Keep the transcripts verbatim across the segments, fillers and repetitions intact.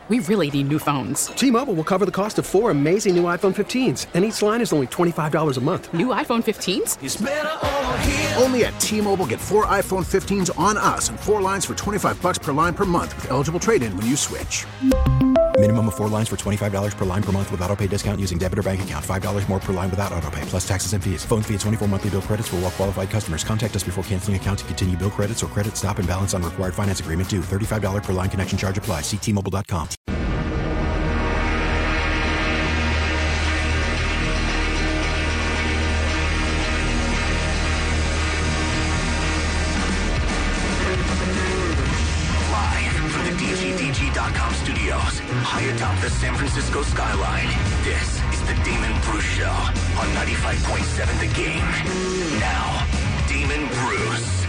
We really need new phones. T-Mobile will cover the cost of four amazing new iPhone fifteens, and each line is only twenty-five dollars a month. New iPhone fifteens? It's better over here. Only at T-Mobile, get four iPhone fifteens on us and four lines for twenty-five dollars per line per month with eligible trade-in when you switch. Minimum of four lines for twenty-five dollars per line per month with autopay discount using debit or bank account. five dollars more per line without autopay, plus taxes and fees. Phone fee at twenty-four monthly bill credits for well-qualified customers. Contact us before canceling account to continue bill credits or credit stop and balance on required finance agreement due. thirty-five dollars per line connection charge applies. See T Mobile dot com. Studios, high atop the San Francisco skyline. This is the Damon Bruce Show on ninety-five point seven The Game. Now, Damon Bruce.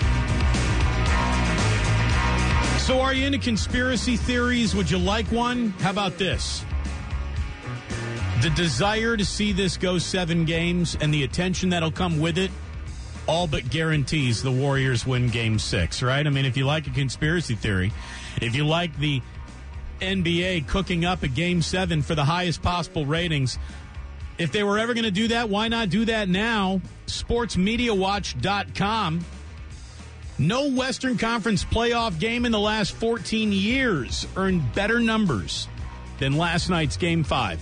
So are you into conspiracy theories? Would you like one? How about this? The desire to see this go seven games and the attention that'll come with it all but guarantees the Warriors win game six, right? I mean, if you like a conspiracy theory, if you like the N B A cooking up a game seven for the highest possible ratings, if they were ever going to do that, why not do that now? sports media watch dot com. No Western Conference playoff game in the last fourteen years earned better numbers than last night's game five.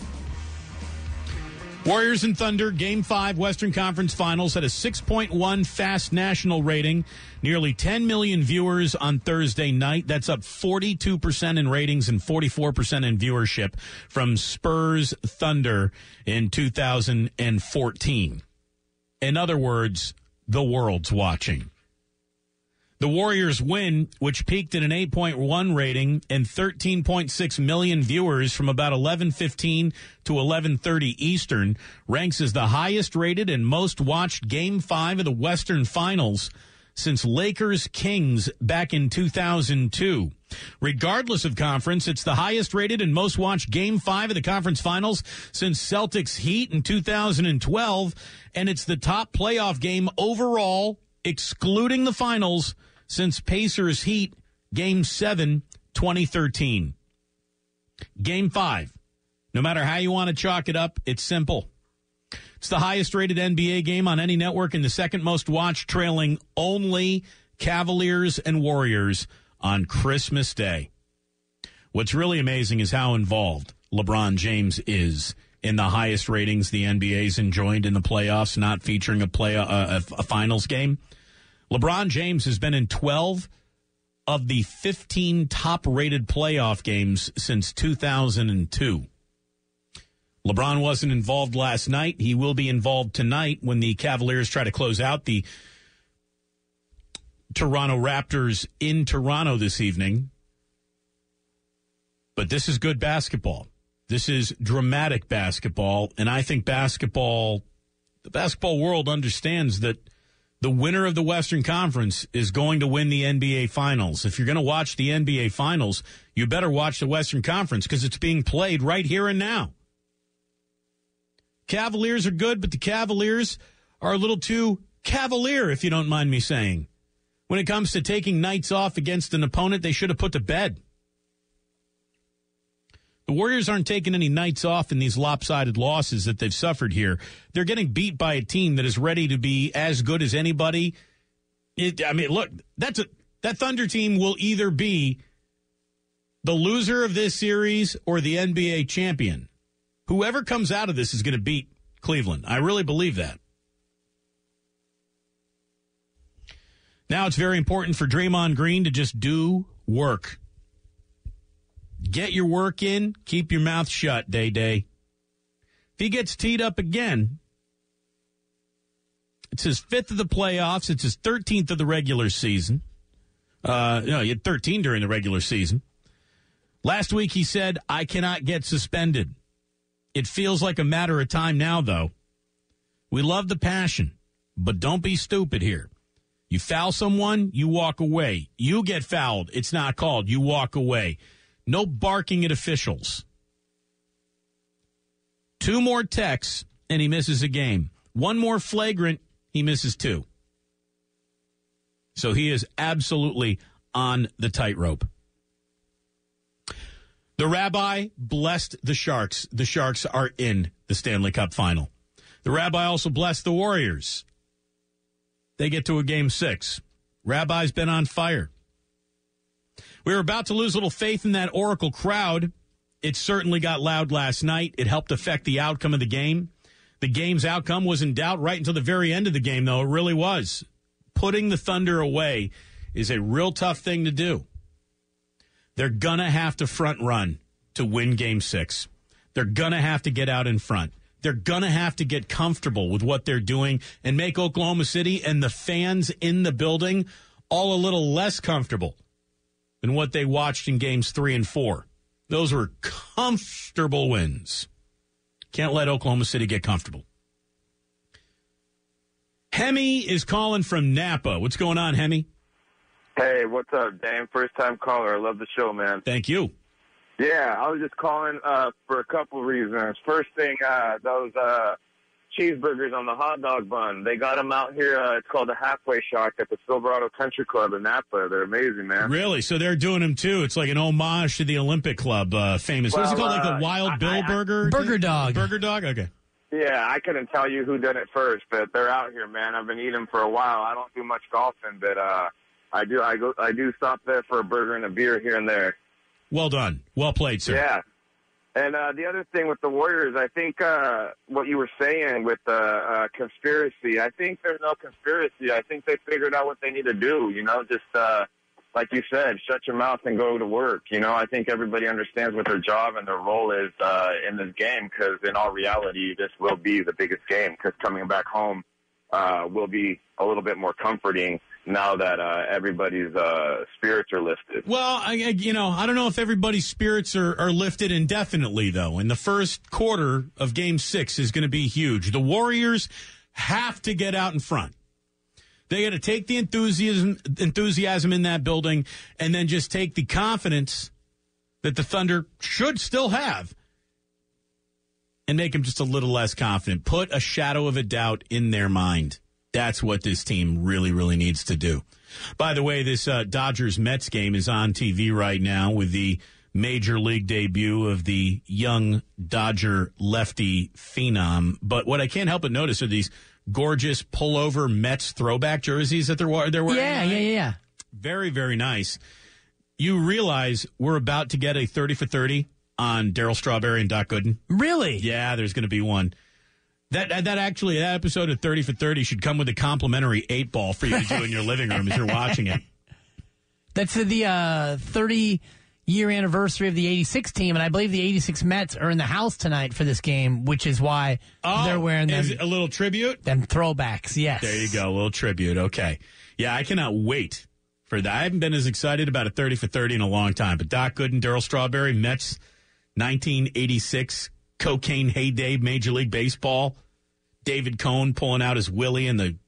Warriors and Thunder, Game five, Western Conference Finals, had a six point one fast national rating, nearly ten million viewers on Thursday night. That's up forty-two percent in ratings and forty-four percent in viewership from Spurs Thunder in two thousand fourteen. In other words, the world's watching. The Warriors win, which peaked at an eight point one rating and thirteen point six million viewers from about eleven fifteen to eleven thirty Eastern, ranks as the highest rated and most watched Game five of the Western Finals since Lakers-Kings back in two thousand two. Regardless of conference, it's the highest rated and most watched Game five of the conference finals since Celtics-Heat in two thousand twelve, and it's the top playoff game overall, excluding the finals, since Pacers Heat Game seven, twenty thirteen. Game five. No matter how you want to chalk it up, it's simple. It's the highest rated N B A game on any network and the second most watched, trailing only Cavaliers and Warriors on Christmas Day. What's really amazing is how involved LeBron James is in the highest ratings the N B A's enjoyed in the playoffs, not featuring a play a, a, a finals game. LeBron James has been in twelve of the fifteen top-rated playoff games since two thousand two. LeBron wasn't involved last night. He will be involved tonight when the Cavaliers try to close out the Toronto Raptors in Toronto this evening. But this is good basketball. This is dramatic basketball, and I think basketball, the basketball world understands that the winner of the Western Conference is going to win the N B A Finals. If you're going to watch the N B A Finals, you better watch the Western Conference because it's being played right here and now. Cavaliers are good, but the Cavaliers are a little too cavalier, if you don't mind me saying. When it comes to taking nights off against an opponent they should have put to bed. The Warriors aren't taking any nights off in these lopsided losses that they've suffered here. They're getting beat by a team that is ready to be as good as anybody. It, I mean, look, that's a, that Thunder team will either be the loser of this series or the N B A champion. Whoever comes out of this is going to beat Cleveland. I really believe that. Now it's very important for Draymond Green to just do work. Get your work in, keep your mouth shut, Day-Day. If he gets teed up again, it's his fifth of the playoffs. It's his thirteenth of the regular season. Uh, no, he had thirteen during the regular season. Last week he said, I cannot get suspended. It feels like a matter of time now, though. We love the passion, but don't be stupid here. You foul someone, you walk away. You get fouled, it's not called. You walk away. No barking at officials. Two more techs, and he misses a game. One more flagrant, he misses two. So he is absolutely on the tightrope. The Rabbi blessed the Sharks. The Sharks are in the Stanley Cup final. The Rabbi also blessed the Warriors. They get to a game six. Rabbi's been on fire. We were about to lose a little faith in that Oracle crowd. It certainly got loud last night. It helped affect the outcome of the game. The game's outcome was in doubt right until the very end of the game, though. It really was. Putting the Thunder away is a real tough thing to do. They're going to have to front run to win game six. They're going to have to get out in front. They're going to have to get comfortable with what they're doing and make Oklahoma City and the fans in the building all a little less comfortable than what they watched in games three and four. Those were comfortable wins. Can't let Oklahoma City get comfortable. Hemi is calling from Napa. What's going on, Hemi? Hey, what's up, Dan? First time caller. I love the show, man. Thank you. Yeah, I was just calling uh, for a couple reasons. First thing, uh, those uh, cheeseburgers on the hot dog bun. They got them out here. Uh, it's called the Halfway Shack at the Silverado Country Club in Napa. They're amazing, man. Really? So they're doing them, too. It's like an homage to the Olympic Club, uh, famous. Well, What's it called? uh, like the Wild I, Bill I, Burger? Burger Dog. Burger Dog? Okay. Yeah, I couldn't tell you who did it first, but they're out here, man. I've been eating for a while. I don't do much golfing, but uh, I do. I go. I do stop there for a burger and a beer here and there. Well done. Well played, sir. Yeah. And uh, the other thing with the Warriors, I think uh, what you were saying with the uh, uh, conspiracy, I think there's no conspiracy. I think they figured out what they need to do, you know, just uh, like you said, shut your mouth and go to work. You know, I think everybody understands what their job and their role is uh, in this game because in all reality, this will be the biggest game because coming back home uh, will be a little bit more comforting now that uh, everybody's uh, spirits are lifted. Well, I, I, you know, I don't know if everybody's spirits are, are lifted indefinitely, though. And the first quarter of Game Six is going to be huge. The Warriors have to get out in front. They got to take the enthusiasm, enthusiasm in that building, and then just take the confidence that the Thunder should still have, and make them just a little less confident. Put a shadow of a doubt in their mind. That's what this team really, really needs to do. By the way, this uh, Dodgers-Mets game is on T V right now with the major league debut of the young Dodger lefty phenom. But what I can't help but notice are these gorgeous pullover Mets throwback jerseys that they're, they're wearing. Yeah, yeah, yeah. Very, very nice. You realize we're about to get a thirty for thirty on Darryl Strawberry and Doc Gooden? Really? Yeah, there's going to be one. That that actually, that episode of thirty for thirty should come with a complimentary eight ball for you to do in your living room as you're watching it. That's the uh, thirty-year anniversary of the eighty-six team, and I believe the eighty-six Mets are in the house tonight for this game, which is why oh, they're wearing them. Is it a little tribute? Them throwbacks, yes. There you go, a little tribute. Okay. Yeah, I cannot wait for that. I haven't been as excited about a thirty for thirty in a long time, but Doc Gooden, Darryl Strawberry, Mets, nineteen eighty-six cocaine heyday, Major League Baseball. David Cohn pulling out his willy in the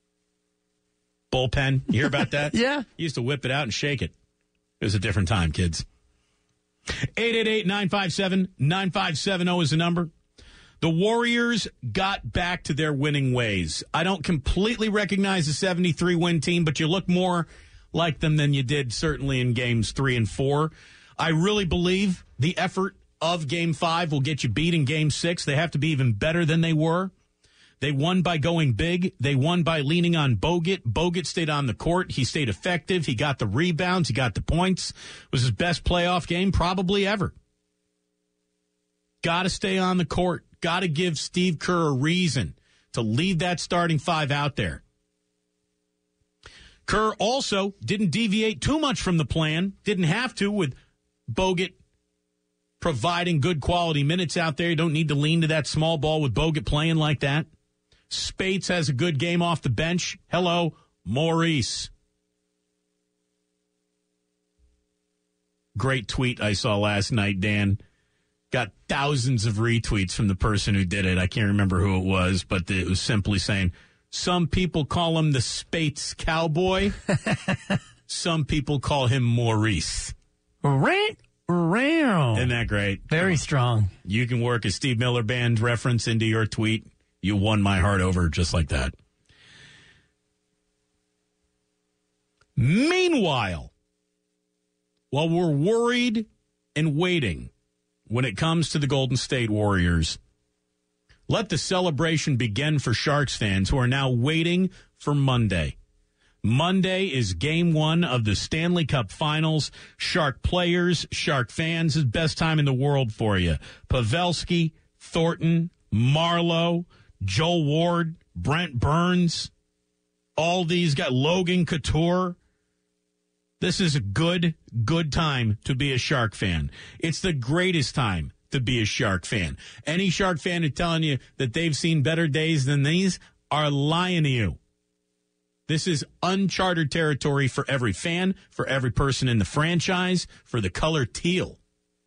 bullpen. You hear about that? Yeah. He used to whip it out and shake it. It was a different time, kids. eight eight eight, nine five seven, nine five seven zero is the number. The Warriors got back to their winning ways. I don't completely recognize the seventy-three win team, but you look more like them than you did certainly in games three and four. I really believe the effort of Game five will get you beat in Game six. They have to be even better than they were. They won by going big. They won by leaning on Bogut. Bogut stayed on the court. He stayed effective. He got the rebounds. He got the points. It was his best playoff game probably ever. Got to stay on the court. Got to give Steve Kerr a reason to leave that starting five out there. Kerr also didn't deviate too much from the plan. Didn't have to with Bogut providing good quality minutes out there. You don't need to lean to that small ball with Bogut playing like that. Spates has a good game off the bench. Hello, Maurice. Great tweet I saw last night, Dan. Got thousands of retweets from the person who did it. I can't remember who it was, but it was simply saying, some people call him the Spates Cowboy. Some people call him Maurice. Right? Isn't that great? Very strong. You can work a Steve Miller Band reference into your tweet. You won my heart over just like that. Meanwhile, while we're worried and waiting when it comes to the Golden State Warriors. Let the celebration begin for Sharks fans who are now waiting for Monday. Monday is game one of the Stanley Cup Finals. Shark players, Shark fans, is best time in the world for you. Pavelski, Thornton, Marlowe, Joel Ward, Brent Burns, all these guys, Logan Couture. This is a good, good time to be a Shark fan. It's the greatest time to be a Shark fan. Any Shark fan who's telling you that they've seen better days than these are lying to you. This is uncharted territory for every fan, for every person in the franchise, for the color teal.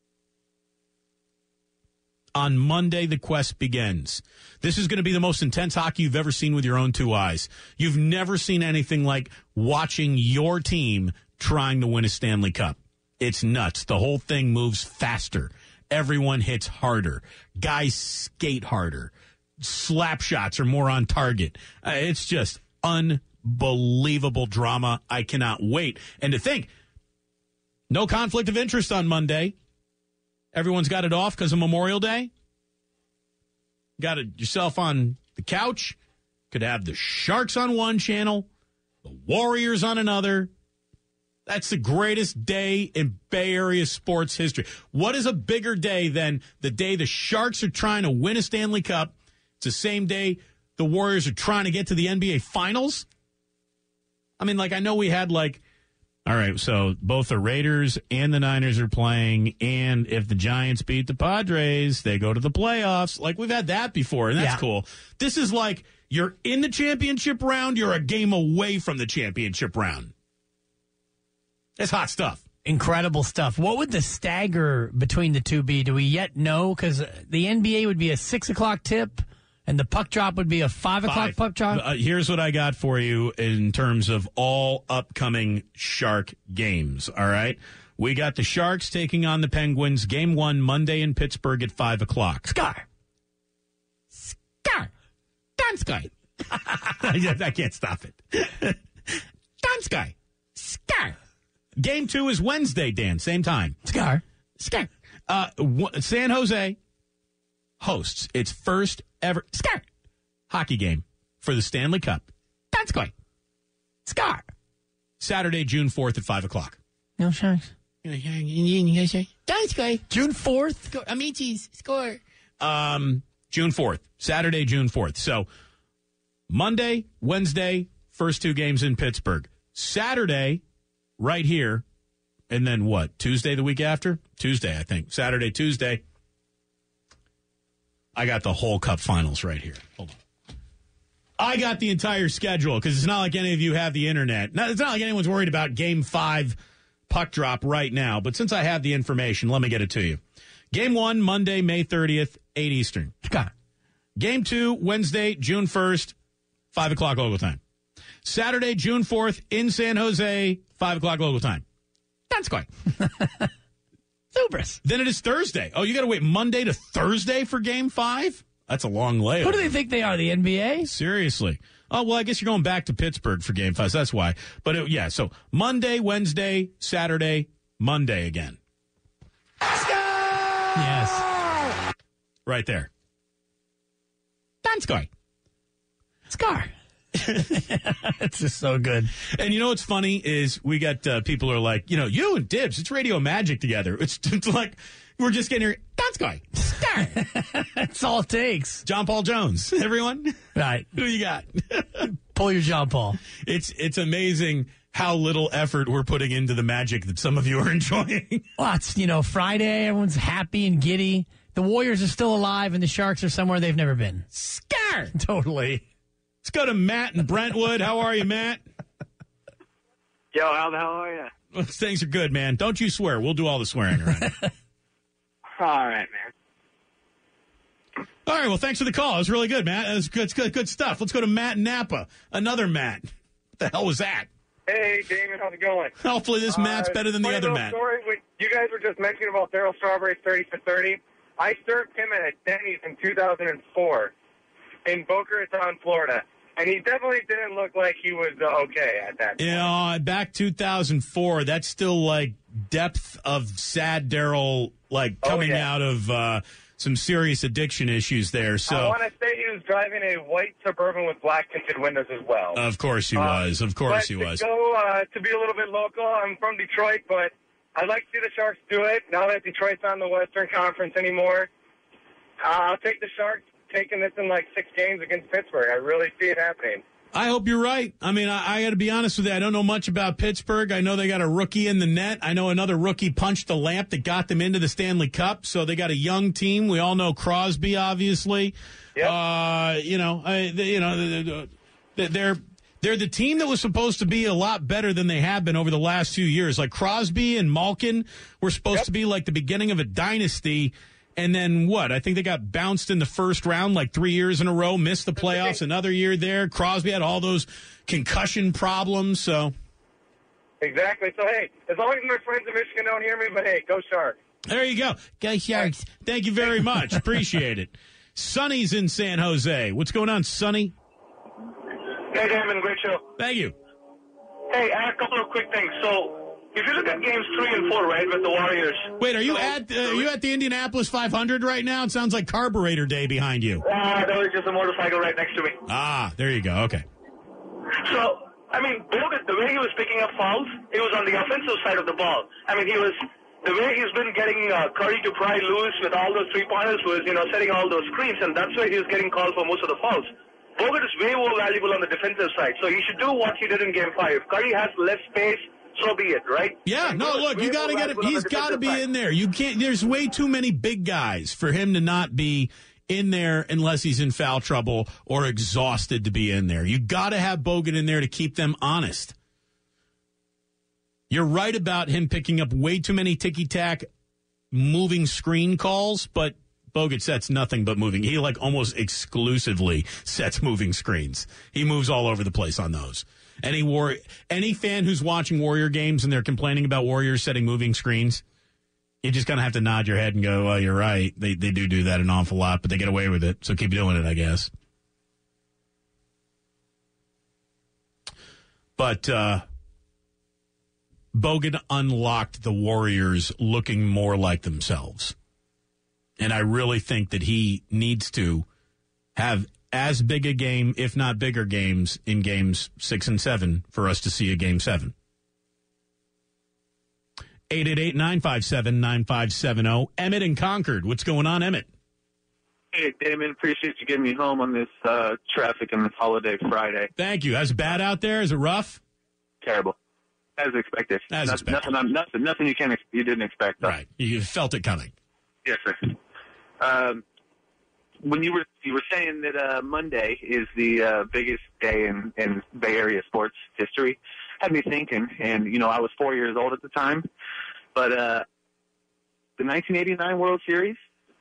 On Monday, the quest begins. This is going to be the most intense hockey you've ever seen with your own two eyes. You've never seen anything like watching your team trying to win a Stanley Cup. It's nuts. The whole thing moves faster. Everyone hits harder. Guys skate harder. Slap shots are more on target. Uh, it's just unbelievable drama. I cannot wait. And to think, no conflict of interest on Monday. Everyone's got it off because of Memorial Day. Got it yourself on the couch. Could have the Sharks on one channel, the Warriors on another. That's the greatest day in Bay Area sports history. What is a bigger day than the day the Sharks are trying to win a Stanley Cup? It's the same day the Warriors are trying to get to the N B A Finals. I mean, like, I know we had, like, all right, so both the Raiders and the Niners are playing, and if the Giants beat the Padres, they go to the playoffs. Like, we've had that before, and that's yeah. cool. This is like you're in the championship round, you're a game away from the championship round. That's hot stuff. Incredible stuff. What would the stagger between the two be? Do we yet know? Because the N B A would be a six o'clock tip, and the puck drop would be a five o'clock puck drop? Uh, here's what I got for you in terms of all upcoming Shark games, all right? We got the Sharks taking on the Penguins, game one, Monday in Pittsburgh at five o'clock. Scar. Scar. Donskoy. I can't stop it. Donskoy. Scar. Game two is Wednesday, Dan, same time. Scar. Scar. Uh, San Jose hosts its first ever Scar hockey game for the Stanley Cup. That's going. Scar. Saturday, June fourth at five o'clock. No Sharks. That's going. June fourth? Amicis, score. Um, June fourth. Saturday, June fourth. So Monday, Wednesday, first two games in Pittsburgh. Saturday, right here. And then what? Tuesday the week after? Tuesday, I think. Saturday, Tuesday. I got the whole Cup Finals right here. Hold on. I got the entire schedule because it's not like any of you have the internet. Not, it's not like anyone's worried about Game five puck drop right now. But since I have the information, let me get it to you. Game one, Monday, May thirtieth, eight Eastern. Game two, Wednesday, June first, five o'clock local time. Saturday, June fourth, in San Jose, five o'clock local time. That's quite. Hubris. Then it is Thursday. Oh, you got to wait Monday to Thursday for game five? That's a long layover. Who do they think they are, the N B A? Seriously. Oh, well, I guess you're going back to Pittsburgh for game five. So that's why. But, it, yeah, so Monday, Wednesday, Saturday, Monday again. Yes. Right there. Donskoy. Scar. It's just so good. And you know what's funny is we got uh, people who are like, you know, you and Dibs, it's Radio Magic together. It's, it's like we're just getting here. Donskoy. Scar. That's all it takes. John Paul Jones. Everyone? Right. Who you got? Pull your John Paul. It's it's amazing how little effort we're putting into the magic that some of you are enjoying. Well, it's, you know, Friday. Everyone's happy and giddy. The Warriors are still alive, and the Sharks are somewhere they've never been. Scar. Totally. Let's go to Matt in Brentwood. How are you, Matt? Yo, how the hell are you? Well, things are good, man. Don't you swear. We'll do all the swearing around. All right, man. All right, well, thanks for the call. It was really good, Matt. It was good, good, good stuff. Let's go to Matt in Napa. Another Matt. What the hell was that? Hey, Damon, how's it going? Hopefully this Matt's uh, better than the other Matt. Story, you guys were just mentioning about Darryl Strawberry's thirty for thirty. I served him at a Denny's in two thousand four in Boca Raton, Florida. And he definitely didn't look like he was uh, okay at that point. Yeah, back two thousand four, that's still like depth of sad Daryl, like coming oh, yeah. out of uh, some serious addiction issues there. So I want to say he was driving a white Suburban with black tinted windows as well. Of course he um, was. Of course he to was. Go uh, to be a little bit local. I'm from Detroit, but I'd like to see the Sharks do it. Now that Detroit's not in the Western Conference anymore, uh, I'll take the Sharks taking this in like six games against Pittsburgh. I really see it happening. I hope you're right. I mean, I, I got to be honest with you. I don't know much about Pittsburgh. I know they got a rookie in the net. I know another rookie punched the lamp that got them into the Stanley Cup. So they got a young team. We all know Crosby, obviously. Yep. Uh, you know, I, they, you know, they're they're the team that was supposed to be a lot better than they have been over the last few years. Like Crosby and Malkin were supposed yep. to be like the beginning of a dynasty. And then what? I think they got bounced in the first round like three years in a row, missed the playoffs another year there. Crosby had all those concussion problems, so. Exactly. So, hey, as long as my friends in Michigan don't hear me, but hey, go Sharks. There you go. Go Sharks. Thank you very much. Appreciate it. Sonny's in San Jose. What's going on, Sonny? Hey, Damon, great show. Thank you. Hey, I have a couple of quick things. So, if you look at games three and four, right, with the Warriors. Wait, are you so, at uh, are you at the Indianapolis five hundred right now? It sounds like Carburetor Day behind you. Ah, uh, there was just a motorcycle right next to me. Ah, there you go. Okay. So, I mean, Bogut, the way he was picking up fouls, it was on the offensive side of the ball. I mean, he was, the way he's been getting uh, Curry to pry loose with all those three-pointers was, you know, setting all those screens, and that's why he was getting called for most of the fouls. Bogut is way more valuable on the defensive side, so he should do what he did in Game five. If Curry has less space, so be it, right? Yeah, no, look, you got to get him. He's got to be in there. You can't, there's way too many big guys for him to not be in there unless he's in foul trouble or exhausted to be in there. You got to have Bogut in there to keep them honest. You're right about him picking up way too many ticky-tack moving screen calls, but Bogut sets nothing but moving. He like almost exclusively sets moving screens. He moves all over the place on those. Any war, any fan who's watching Warrior games and they're complaining about Warriors setting moving screens, you just kind of have to nod your head and go, "Well, you're right. They they do do that an awful lot, but they get away with it. So keep doing it, I guess." But uh, Bogut unlocked the Warriors looking more like themselves, and I really think that he needs to have as big a game, if not bigger games, in games six and seven for us to see a game seven. eight eight eight, nine five seven, nine five seven zero. Emmett in Concord. What's going on, Emmett? Hey, Damon. Appreciate you getting me home on this uh, traffic and this holiday Friday. Thank you. Is it bad out there? Is it rough? Terrible. As expected. As Not, expected. Nothing, nothing, nothing you, can't, you didn't expect. Though. Right. You felt it coming. Yes, sir. Um, when you were you were saying that uh, Monday is the uh, biggest day in, in Bay Area sports history, had me thinking. And you know, I was four years old at the time, but uh, the nineteen eighty-nine World Series,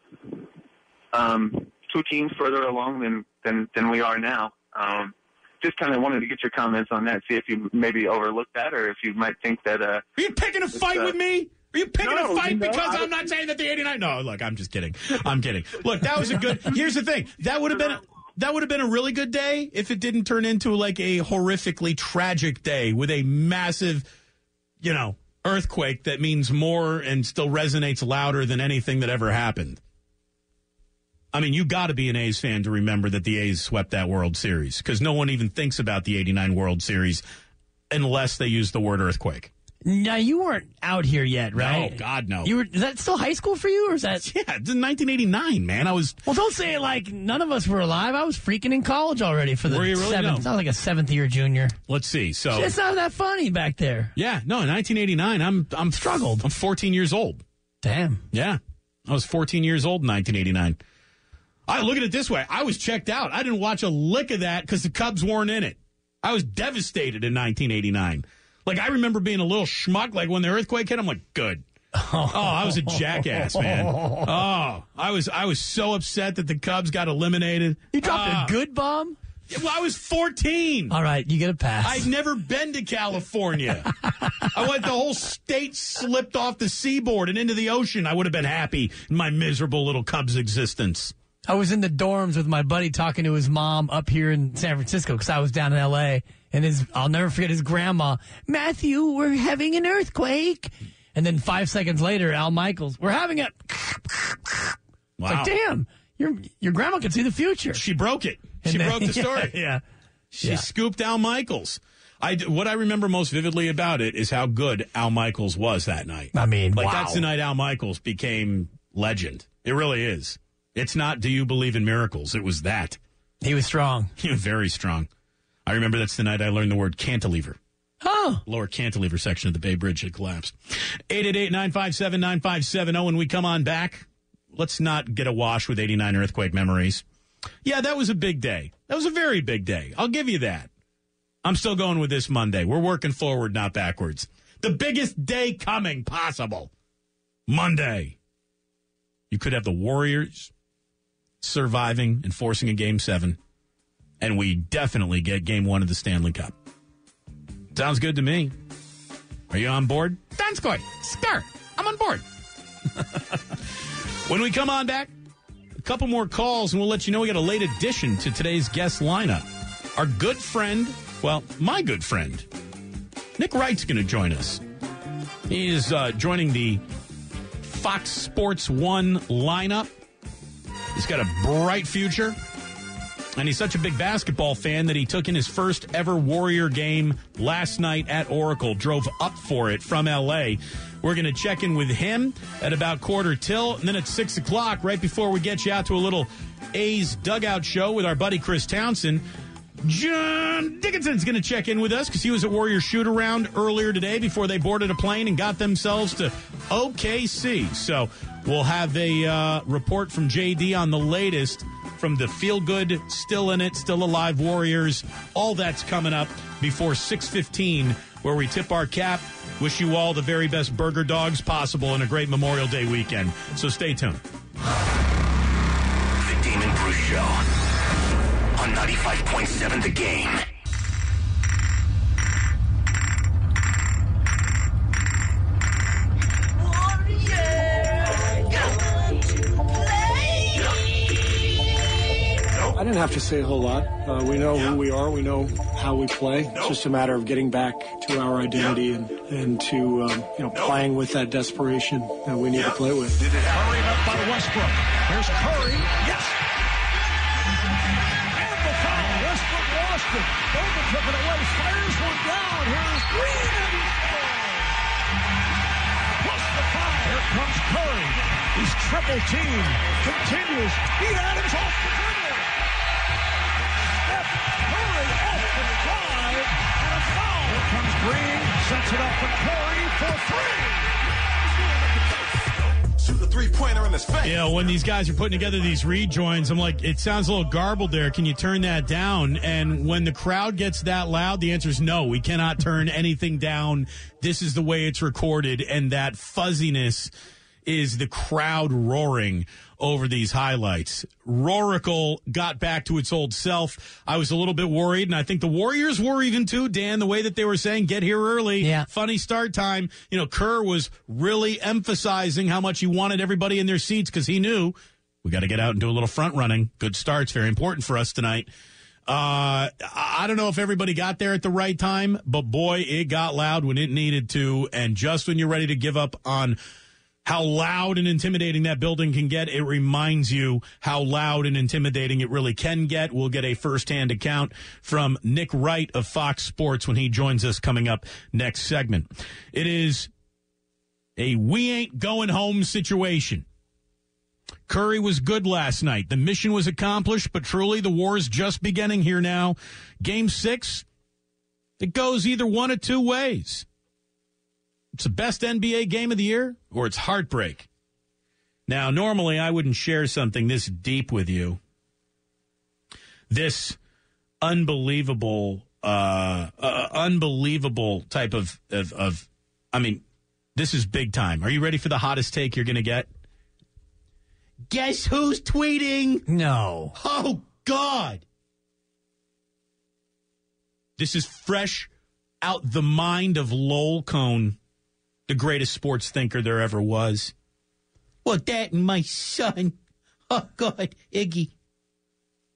um, two teams further along than than, than we are now. Um, just kind of wanted to get your comments on that, see if you maybe overlooked that, or if you might think that. Uh, Are you picking a fight uh, with me? Are you picking no, a fight no, because I, I'm not saying that the eighty-nine? No, look, I'm just kidding. I'm kidding. Look, that was a good. Here's the thing. That would have been that would have been a really good day if it didn't turn into like a horrifically tragic day with a massive, you know, earthquake that means more and still resonates louder than anything that ever happened. I mean, you got to be an A's fan to remember that the A's swept that World Series, because no one even thinks about the eighty-nine World Series unless they use the word earthquake. Now, you weren't out here yet, right? No, God, no. You were, is that still high school for you, or is that? Yeah, it's in nineteen eighty-nine, man. I was. Well, don't say it like none of us were alive. I was freaking in college already for the Were you really? seventh. No. Sounds like a seventh year junior. Let's see. So It's not that funny back there. yeah, no, in nineteen eighty-nine, I'm I'm Struggled. I'm fourteen years old. Damn. Yeah, I was fourteen years old in nineteen eighty-nine. I look at it this way: I was checked out. I didn't watch a lick of that because the Cubs weren't in it. I was devastated in nineteen eighty-nine. Like, I remember being a little schmuck. Like, when the earthquake hit, I'm like, good. Oh, I was a jackass, man. Oh, I was I was so upset that the Cubs got eliminated. You dropped Ah. a good bomb? Well, I was fourteen. All right, you get a pass. I'd never been to California. I went, the whole state slipped off the seaboard and into the ocean. I would have been happy in my miserable little Cubs existence. I was in the dorms with my buddy talking to his mom up here in San Francisco because I was down in L A. And his, I'll never forget his grandma, Matthew, we're having an earthquake. And then five seconds later, Al Michaels, we're having it. Wow. It's like, damn, your your grandma can see the future. She broke it. And she then, broke the story. Yeah. yeah. She yeah. scooped Al Michaels. I, what I remember most vividly about it is how good Al Michaels was that night. I mean, like wow. that's the night Al Michaels became legend. It really is. It's not, do you believe in miracles? It was that. He was strong. He was very strong. I remember that's the night I learned the word cantilever. Oh. Lower cantilever section of the Bay Bridge had collapsed. eight eight eight, nine five seven, nine five seven zero. When we come on back, let's not get awash with eighty-nine earthquake memories. Yeah, that was a big day. That was a very big day. I'll give you that. I'm still going with this Monday. We're working forward, not backwards. The biggest day coming possible. Monday. You could have the Warriors surviving and forcing a game seven. And we definitely get game one of the Stanley Cup. Sounds good to me. Are you on board? Sounds good. Scar, I'm on board. When we come on back, a couple more calls, and we'll let you know we got a late addition to today's guest lineup. Our good friend, well, my good friend, Nick Wright's going to join us. He is uh, joining the Fox Sports one lineup. He's got a bright future. And he's such a big basketball fan that he took in his first ever Warrior game last night at Oracle, drove up for it from L A. We're going to check in with him at about quarter till, and then at six o'clock, right before we get you out to a little A's dugout show with our buddy Chris Townsend, John Dickinson's going to check in with us because he was at Warrior shoot-around earlier today before they boarded a plane and got themselves to O K C. So we'll have a uh, report from J D on the latest from the feel-good, still in it, still alive Warriors. All that's coming up before six fifteen, where we tip our cap. Wish you all the very best burger dogs possible and a great Memorial Day weekend. So stay tuned. The Damon Bruce Show on ninety-five point seven The Game. I didn't have to say a whole lot. Uh, we know who we are. We know how we play. It's just a matter of getting back to our identity and, and to, um, you know, playing with that desperation that we need to play with. Hurried up by Westbrook. Here's Curry. Yes! And the foul. Westbrook lost it. Bogan took it away. Fires one down. Here's Green. And he scores. Plus the foul. Here comes Curry. He's triple team. Continues. Beat Adams off the dribble. Curry off the drive, and a foul. Here comes Green, sets it up for Curry for three. Shoot the three-pointer in his face. You know, when these guys are putting together these rejoins, I'm like, it sounds a little garbled there. Can you turn that down? And when the crowd gets that loud, the answer is no. We cannot turn anything down. This is the way it's recorded, and that fuzziness is the crowd roaring over these highlights. Roracle got back to its old self. I was a little bit worried, and I think the Warriors were even too, Dan, the way that they were saying, get here early. Yeah. Funny start time. You know, Kerr was really emphasizing how much he wanted everybody in their seats because he knew we got to get out and do a little front running. Good starts, very important for us tonight. Uh, I don't know if everybody got there at the right time, but boy, it got loud when it needed to, and just when you're ready to give up on how loud and intimidating that building can get, it reminds you how loud and intimidating it really can get. We'll get a firsthand account from Nick Wright of Fox Sports when he joins us coming up next segment. It is a we ain't going home situation. Curry was good last night. The mission was accomplished, but truly the war is just beginning here now. Game six, it goes either one of two ways. It's the best N B A game of the year, or it's heartbreak. Now, normally I wouldn't share something this deep with you. This unbelievable, uh, uh, unbelievable type of, of, of, I mean, this is big time. Are you ready for the hottest take you're going to get? Guess who's tweeting? No. Oh, God. This is fresh out the mind of Lowell Cone, the greatest sports thinker there ever was. Well, that and my son. Oh, God, Iggy.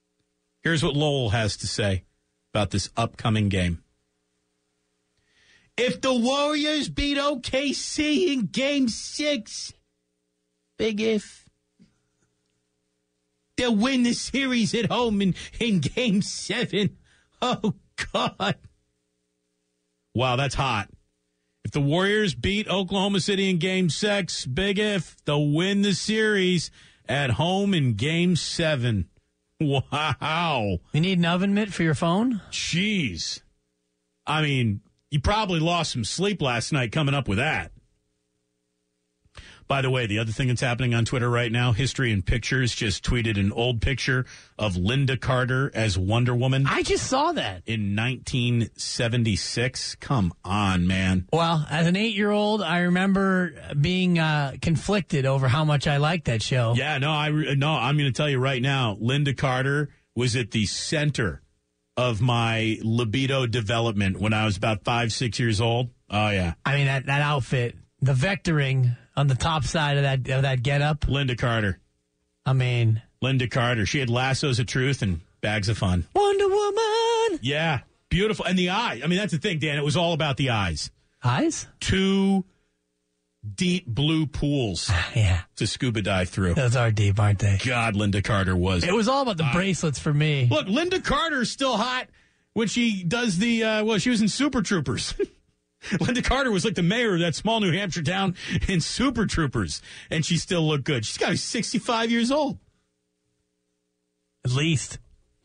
Here's what Lowell has to say about this upcoming game. If the Warriors beat O K C in game six, big if, they'll win the series at home in, in game seven. Oh, God. Wow, that's hot. If the Warriors beat Oklahoma City in game six, big if, they'll win the series at home in game seven. Wow. You need an oven mitt for your phone? Jeez. I mean, you probably lost some sleep last night coming up with that. By the way, the other thing that's happening on Twitter right now, History and Pictures just tweeted an old picture of Linda Carter as Wonder Woman. I just saw that. In nineteen seventy-six. Come on, man. Well, as an eight-year-old, I remember being uh, conflicted over how much I liked that show. Yeah, no, I no, I'm going to tell you right now, Linda Carter was at the center of my libido development when I was about five, six years old. Oh, yeah. I mean, that, that outfit, the vectoring on the top side of that of that getup. Linda Carter. I mean. Linda Carter. She had lassos of truth and bags of fun. Wonder Woman. Yeah. Beautiful. And the eye. I mean, that's the thing, Dan. It was all about the eyes. Eyes? Two deep blue pools. Yeah. To scuba dive through. Those are deep, aren't they? God, Linda Carter was. It was all about the uh, bracelets for me. Look, Linda Carter's still hot when she does the, uh, well, she was in Super Troopers. Linda Carter was like the mayor of that small New Hampshire town in Super Troopers, and she still looked good. She's got to be sixty-five years old. At least.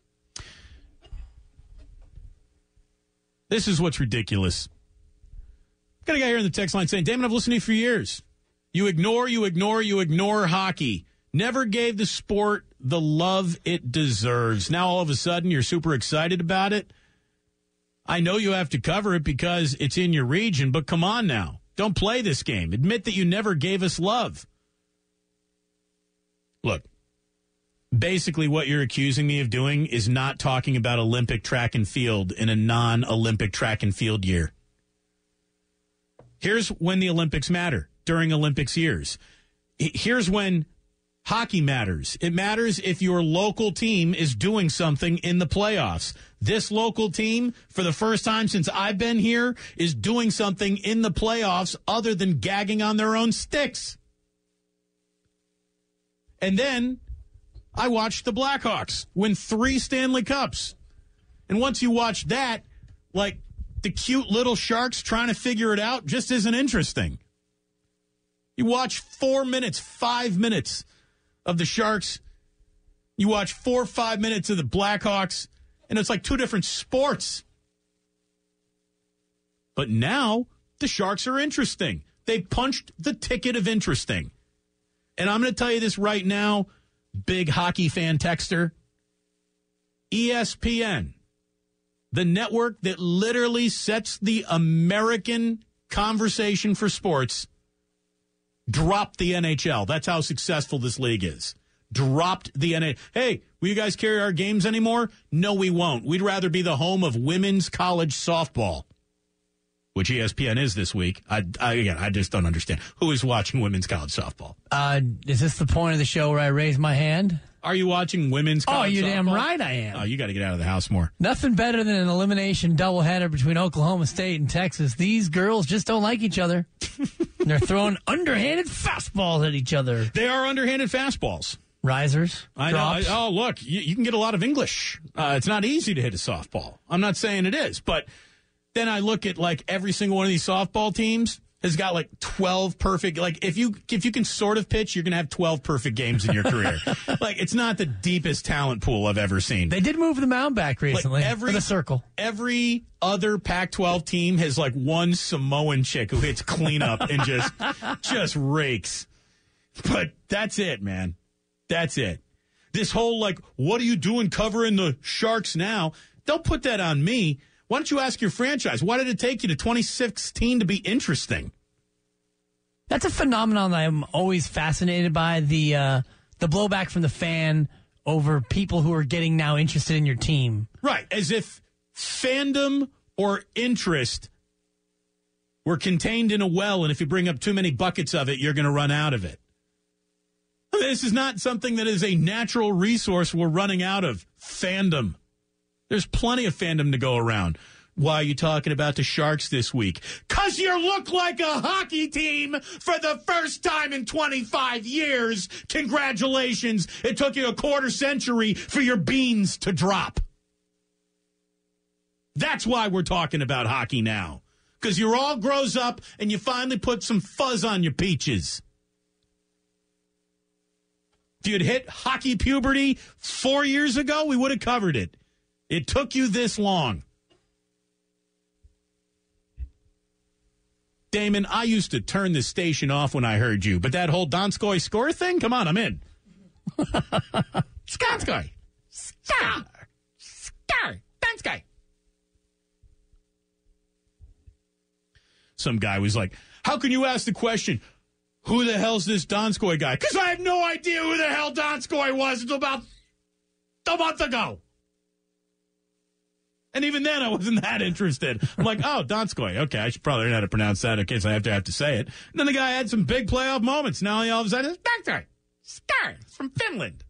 This is what's ridiculous. Got a guy here in the text line saying, Damon, I've listened to you for years. You ignore, you ignore, you ignore hockey. Never gave the sport the love it deserves. Now all of a sudden you're super excited about it. I know you have to cover it because it's in your region, but come on now. Don't play this game. Admit that you never gave us love. Look, basically what you're accusing me of doing is not talking about Olympic track and field in a non-Olympic track and field year. Here's when the Olympics matter, during Olympics years. Here's when hockey matters. It matters if your local team is doing something in the playoffs. This local team, for the first time since I've been here, is doing something in the playoffs other than gagging on their own sticks. And then I watched the Blackhawks win three Stanley Cups. And once you watch that, like, the cute little Sharks trying to figure it out just isn't interesting. You watch four minutes, five minutes of the Sharks. You watch four or five minutes of the Blackhawks, and it's like two different sports. But now the Sharks are interesting. They punched the ticket of interesting. And I'm going to tell you this right now, big hockey fan texter. E S P N, the network that literally sets the American conversation for sports, dropped the N H L. That's how successful this league is. Dropped the N H L. Hey, will you guys carry our games anymore? No, we won't. We'd rather be the home of women's college softball, which E S P N is this week. I, I again, I just don't understand. Who is watching women's college softball? Uh, is this the point of the show where I raise my hand? Are you watching women's college softball? Oh, you're softball? damn right I am. Oh, you got to get out of the house more. Nothing better than an elimination doubleheader between Oklahoma State and Texas. These girls just don't like each other. They're throwing underhanded fastballs at each other. They are underhanded fastballs. Risers. I drops. know. Oh, look, you, you can get a lot of English. Uh, it's not easy to hit a softball. I'm not saying it is, but then I look at like every single one of these softball teams has got like twelve perfect. Like if you if you can sort of pitch, you're gonna have twelve perfect games in your career. Like it's not the deepest talent pool I've ever seen. They did move the mound back recently. Like every for the circle. Every other Pac twelve team has like one Samoan chick who hits cleanup and just just rakes. But that's it, man. That's it. This whole, like, what are you doing covering the Sharks now? Don't put that on me. Why don't you ask your franchise? Why did it take you to twenty sixteen to be interesting? That's a phenomenon that I'm always fascinated by, the uh, the blowback from the fan over people who are getting now interested in your team. Right, as if fandom or interest were contained in a well, and if you bring up too many buckets of it, you're going to run out of it. This is not something that is a natural resource we're running out of. Fandom. There's plenty of fandom to go around. Why are you talking about the Sharks this week? Because you look like a hockey team for the first time in twenty-five years. Congratulations. It took you a quarter century for your beans to drop. That's why we're talking about hockey now. Because you're all grows up and you finally put some fuzz on your peaches. If you'd hit hockey puberty four years ago, we would have covered it. It took you this long. Damon, I used to turn the station off when I heard you, but that whole Donskoy score thing, come on, I'm in. Skonskoy. Star. Star. Donskoy. Some guy was like, how can you ask the question, who the hell's this Donskoy guy? Because I had no idea who the hell Donskoy was until about a month ago. And even then, I wasn't that interested. I'm like, oh, Donskoy. Okay, I should probably learn how to pronounce that in case I have to have to say it. And then the guy had some big playoff moments. Now he all of a sudden is Donskoy. Star from Finland.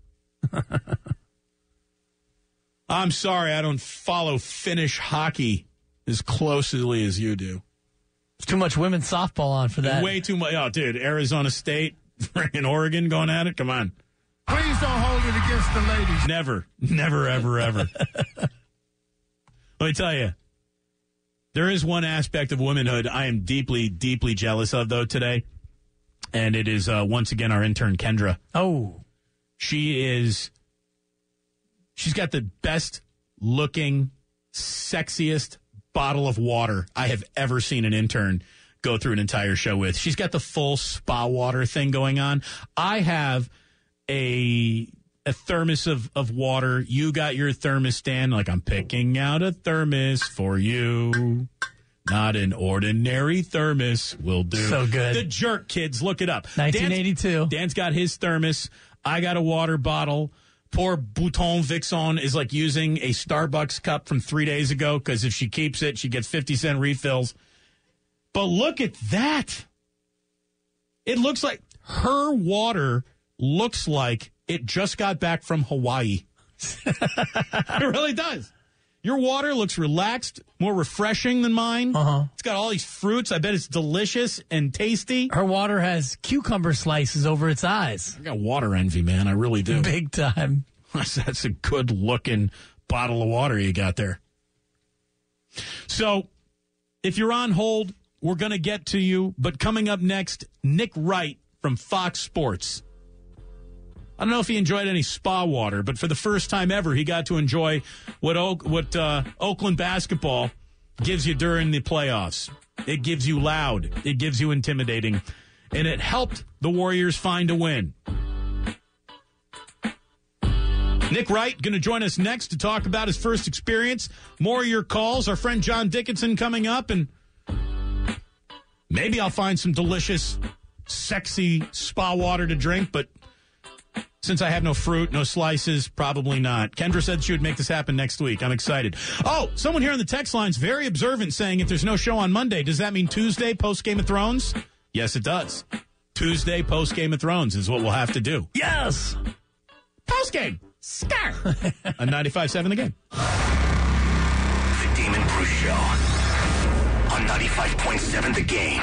I'm sorry, I don't follow Finnish hockey as closely as you do. There's too much women's softball on for that. Way too much. Oh, dude, Arizona State and Oregon going at it. Come on. Please don't hold it against the ladies. Never, never, ever, ever. Let me tell you, there is one aspect of womanhood I am deeply, deeply jealous of, though, today. And it is, uh, once again, our intern, Kendra. Oh. She is, she's got the best looking, sexiest bottle of water I have ever seen an intern go through an entire show with. She's got the full spa water thing going on. I have a... a thermos of, of water. You got your thermos stand. Like, I'm picking out a thermos for you. Not an ordinary thermos will do. So good. The Jerk, kids. Look it up. nineteen eighty-two. Dan's, Dan's got his thermos. I got a water bottle. Poor Bouton Vixen is like using a Starbucks cup from three days ago because if she keeps it, she gets fifty cent refills. But look at that. It looks like her water looks like it just got back from Hawaii. It really does. Your water looks relaxed, more refreshing than mine. Uh-huh. It's got all these fruits. I bet it's delicious and tasty. Her water has cucumber slices over its eyes. I got water envy, man. I really do. Big time. That's a good-looking bottle of water you got there. So, if you're on hold, we're going to get to you. But coming up next, Nick Wright from Fox Sports. I don't know if he enjoyed any spa water, but for the first time ever, he got to enjoy what Oak, what uh, Oakland basketball gives you during the playoffs. It gives you loud. It gives you intimidating. And it helped the Warriors find a win. Nick Wright going to join us next to talk about his first experience. More of your calls. Our friend John Dickinson coming up. And maybe I'll find some delicious, sexy spa water to drink, but since I have no fruit, no slices, probably not. Kendra said she would make this happen next week. I'm excited. Oh, someone here on the text line's very observant saying if there's no show on Monday, does that mean Tuesday post Game of Thrones? Yes, it does. Tuesday post Game of Thrones is what we'll have to do. Yes! Post game. Star. On ninety-five point seven The Game. The Damon Bruce Show on ninety-five point seven The Game.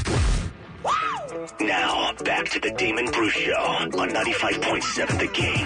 Now, back to the Damon Bruce Show on ninety-five point seven The Game.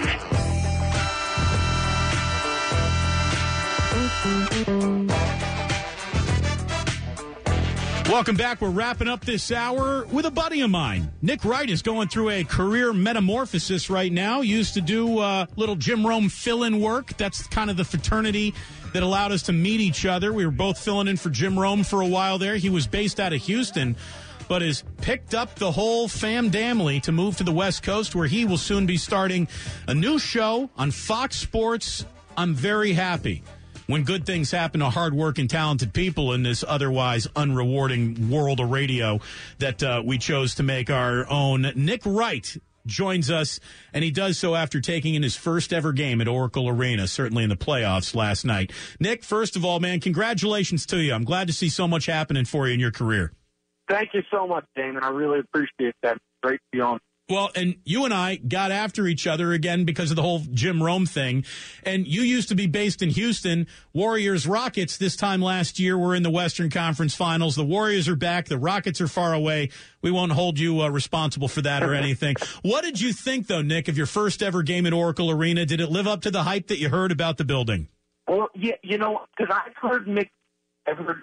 Welcome back. We're wrapping up this hour with a buddy of mine. Nick Wright is going through a career metamorphosis right now. Used to do uh, little Jim Rome fill-in work. That's kind of the fraternity that allowed us to meet each other. We were both filling in for Jim Rome for a while there. He was based out of Houston, but has picked up the whole fam damly to move to the West Coast, where he will soon be starting a new show on Fox Sports. I'm very happy when good things happen to hard-working, talented people in this otherwise unrewarding world of radio that uh, we chose to make our own. Nick Wright joins us, and he does so after taking in his first ever game at Oracle Arena, certainly in the playoffs last night. Nick, first of all, man, congratulations to you. I'm glad to see so much happening for you in your career. Thank you so much, Damon. I really appreciate that. Great to be on. Well, and you and I got after each other again because of the whole Jim Rome thing. And you used to be based in Houston. Warriors Rockets this time last year were in the Western Conference Finals. The Warriors are back. The Rockets are far away. We won't hold you uh, responsible for that or anything. What did you think, though, Nick, of your first ever game at Oracle Arena? Did it live up to the hype that you heard about the building? Well, yeah, you know, because I've heard Mick every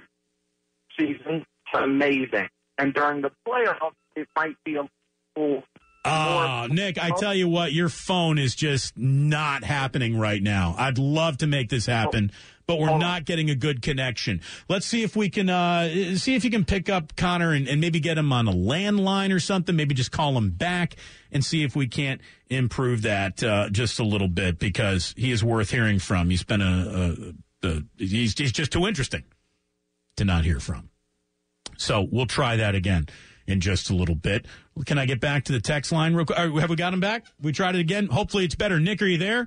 season amazing. And during the playoffs, it might be a little... Oh, Nick, I tell you what, your phone is just not happening right now. I'd love to make this happen, but we're not getting a good connection. Let's see if we can uh, see if you can pick up Connor and, and maybe get him on a landline or something. Maybe just call him back and see if we can't improve that uh, just a little bit, because he is worth hearing from. He's been a, a, a he's, he's just too interesting to not hear from. So we'll try that again in just a little bit. Can I get back to the text line real quick? Have we got him back? We tried it again. Hopefully it's better. Nick, are you there?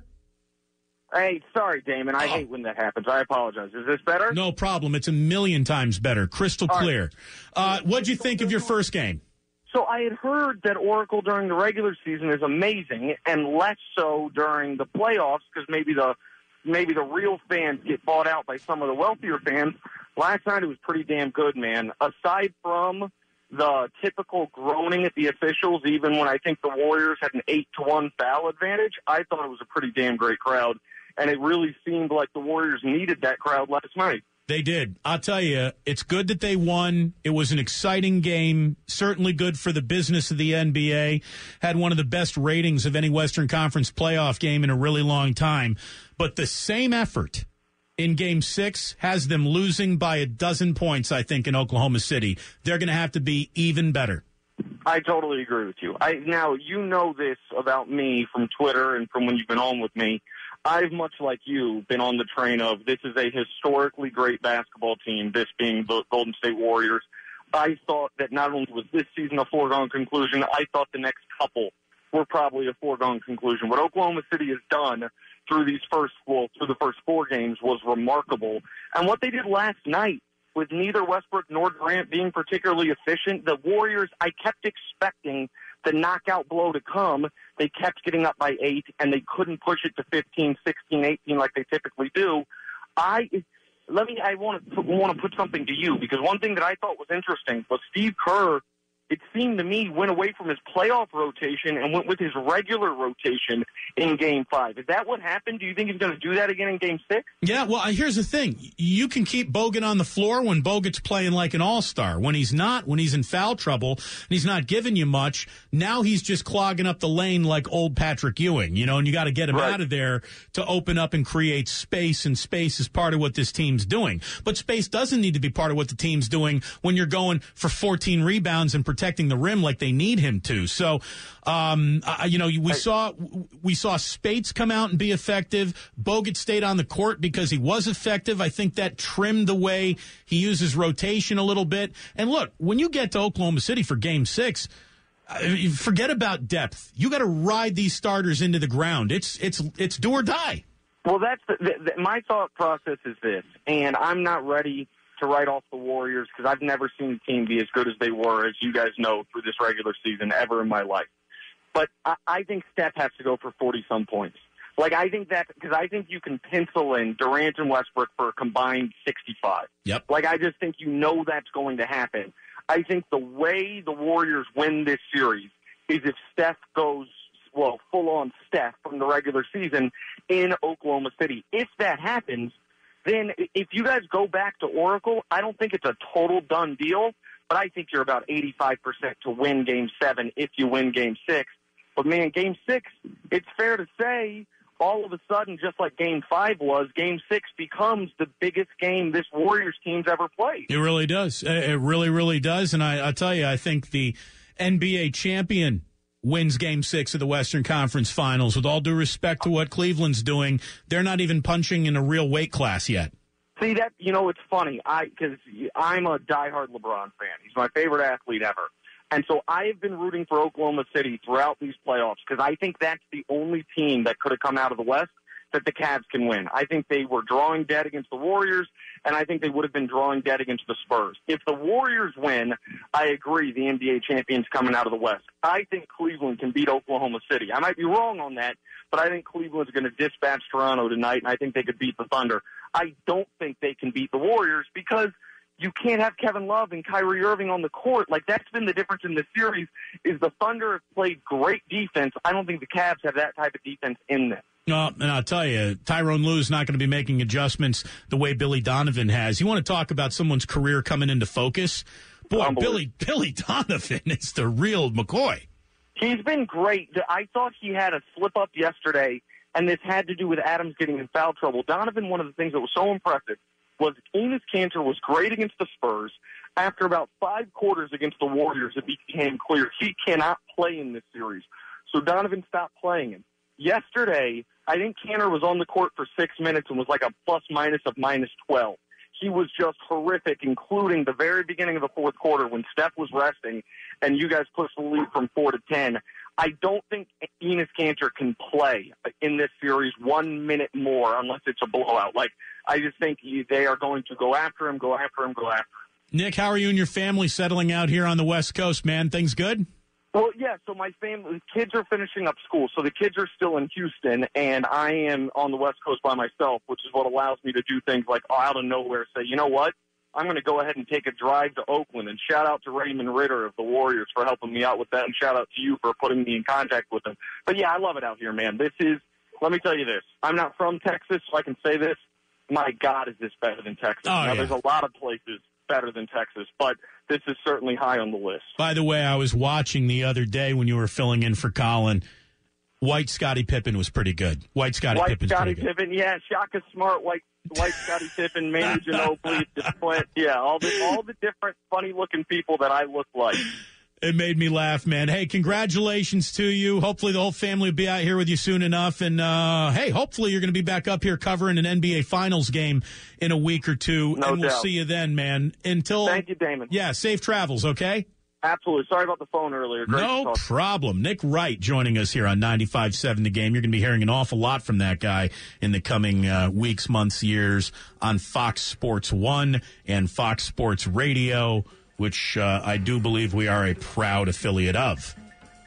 Hey, sorry, Damon. I oh. hate when that happens. I apologize. Is this better? No problem. It's a million times better. Crystal All clear. Right. Uh, what'd you think of your first game? So I had heard that Oracle during the regular season is amazing, and less so during the playoffs, because maybe the maybe the real fans get bought out by some of the wealthier fans. Last night it was pretty damn good, man. Aside from the typical groaning at the officials, even when I think the Warriors had an eight to one foul advantage, I thought it was a pretty damn great crowd, and it really seemed like the Warriors needed that crowd last night. They did. I'll tell you, it's good that they won. It was an exciting game, certainly good for the business of the N B A. Had one of the best ratings of any Western Conference playoff game in a really long time. But the same effort in Game six has them losing by a dozen points, I think, in Oklahoma City. They're going to have to be even better. I totally agree with you. I Now, you know this about me from Twitter and from when you've been on with me. I've, much like you, been on the train of this is a historically great basketball team, this being the Golden State Warriors. I thought that not only was this season a foregone conclusion, I thought the next couple were probably a foregone conclusion. What Oklahoma City has done through these first, well, through the first four games was remarkable. And what they did last night, with neither Westbrook nor Durant being particularly efficient, the Warriors, I kept expecting the knockout blow to come. They kept getting up by eight, and they couldn't push it to fifteen, sixteen, eighteen like they typically do. I let me. I want to want to put something to you, because one thing that I thought was interesting was Steve Kerr, it seemed to me, went away from his playoff rotation and went with his regular rotation in Game five. Is that what happened? Do you think he's going to do that again in Game six? Yeah, well, here's the thing. You can keep Bogut on the floor when Bogut's playing like an all-star. When he's not, when he's in foul trouble, and he's not giving you much, now he's just clogging up the lane like old Patrick Ewing, you know, and you got to get him right out of there to open up and create space, and space is part of what this team's doing. But space doesn't need to be part of what the team's doing when you're going for fourteen rebounds and protecting the rim like they need him to. So, um, uh, you know, we saw we saw Spates come out and be effective. Bogut stayed on the court because he was effective. I think that trimmed the way he uses rotation a little bit. And look, when you get to Oklahoma City for Game Six, uh, forget about depth. You got to ride these starters into the ground. It's it's it's do or die. Well, that's the, the, the, my thought process is this, and I'm not ready to write off the Warriors because I've never seen a team be as good as they were, as you guys know, through this regular season ever in my life. But I, I think Steph has to go for forty-some points. Like, I think that, because I think you can pencil in Durant and Westbrook for a combined sixty-five. Yep. Like, I just think you know that's going to happen. I think the way the Warriors win this series is if Steph goes, well, full-on Steph from the regular season in Oklahoma City. If that happens, then if you guys go back to Oracle, I don't think it's a total done deal, but I think you're about eighty-five percent to win Game seven if you win Game six. But, man, Game six, it's fair to say, all of a sudden, just like Game five was, Game six becomes the biggest game this Warriors team's ever played. It really does. It really, really does. And I, I'll tell you, I think the N B A champion wins Game six of the Western Conference Finals. With all due respect to what Cleveland's doing, they're not even punching in a real weight class yet. See, that, you know, it's funny, I because I'm a diehard LeBron fan. He's my favorite athlete ever. And so I have been rooting for Oklahoma City throughout these playoffs because I think that's the only team that could have come out of the West that the Cavs can win. I think they were drawing dead against the Warriors, and I think they would have been drawing dead against the Spurs. If the Warriors win, I agree the N B A champion's coming out of the West. I think Cleveland can beat Oklahoma City. I might be wrong on that, but I think Cleveland's going to dispatch Toronto tonight, and I think they could beat the Thunder. I don't think they can beat the Warriors because you can't have Kevin Love and Kyrie Irving on the court. Like, that's been the difference in this series, is the Thunder have played great defense. I don't think the Cavs have that type of defense in them. No, and I'll tell you, Tyrone Lue's not going to be making adjustments the way Billy Donovan has. You want to talk about someone's career coming into focus? Boy, Billy Billy Donovan is the real McCoy. He's been great. I thought he had a slip-up yesterday, and this had to do with Adams getting in foul trouble. Donovan, one of the things that was so impressive was Enes Kanter was great against the Spurs. After about five quarters against the Warriors, it became clear he cannot play in this series. So Donovan stopped playing him. Yesterday, I think Kanter was on the court for six minutes and was like a plus-minus of minus twelve. He was just horrific, including the very beginning of the fourth quarter when Steph was resting and you guys pushed the lead from four to ten. I don't think Enes Kanter can play in this series one minute more unless it's a blowout. Like, I just think they are going to go after him, go after him, go after him. Nick, how are you and your family settling out here on the West Coast, man? Things good? Well, yeah, so my family, kids are finishing up school, so the kids are still in Houston, and I am on the West Coast by myself, which is what allows me to do things like out of nowhere say, you know what? I'm going to go ahead and take a drive to Oakland, and shout out to Raymond Ritter of the Warriors for helping me out with that, and shout out to you for putting me in contact with him. But, yeah, I love it out here, man. This is, let me tell you this. I'm not from Texas, so I can say this. My God, is this better than Texas? Oh, now, yeah. There's a lot of places better than Texas, but this is certainly high on the list. By the way, I was watching the other day when you were filling in for Colin. White Scottie Pippen was pretty good. White Scottie White Pippen's Scottie pretty good. Pippen, yeah, Shaka Smart, White White Scottie Pippen, Manu Ginobili, Flint, yeah, all the all the different funny looking people that I look like. It made me laugh, man. Hey, congratulations to you. Hopefully the whole family will be out here with you soon enough. And, uh, hey, hopefully you're going to be back up here covering an N B A Finals game in a week or two. No and we'll doubt. see you then, man. Until Thank you, Damon. Yeah, safe travels, okay? Absolutely. Sorry about the phone earlier. Great to No talk. problem. Nick Wright joining us here on ninety-five seven The Game. You're going to be hearing an awful lot from that guy in the coming uh, weeks, months, years on Fox Sports one and Fox Sports Radio, which uh, I do believe we are a proud affiliate of.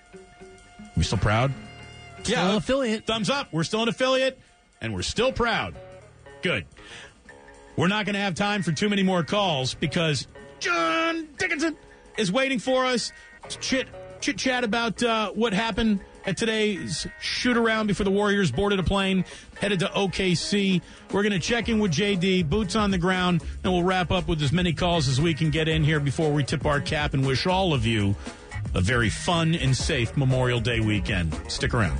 We still proud? Still yeah, an affiliate. Thumbs up. We're still an affiliate, and we're still proud. Good. We're not going to have time for too many more calls because John Dickinson is waiting for us to chit, chit-chat about uh, what happened at today's shoot-around before the Warriors boarded a plane, headed to O K C. We're going to check in with J D, boots on the ground, and we'll wrap up with as many calls as we can get in here before we tip our cap and wish all of you a very fun and safe Memorial Day weekend. Stick around.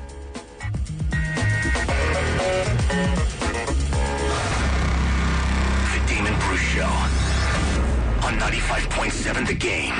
The Damon Bruce Show on ninety-five point seven The Game.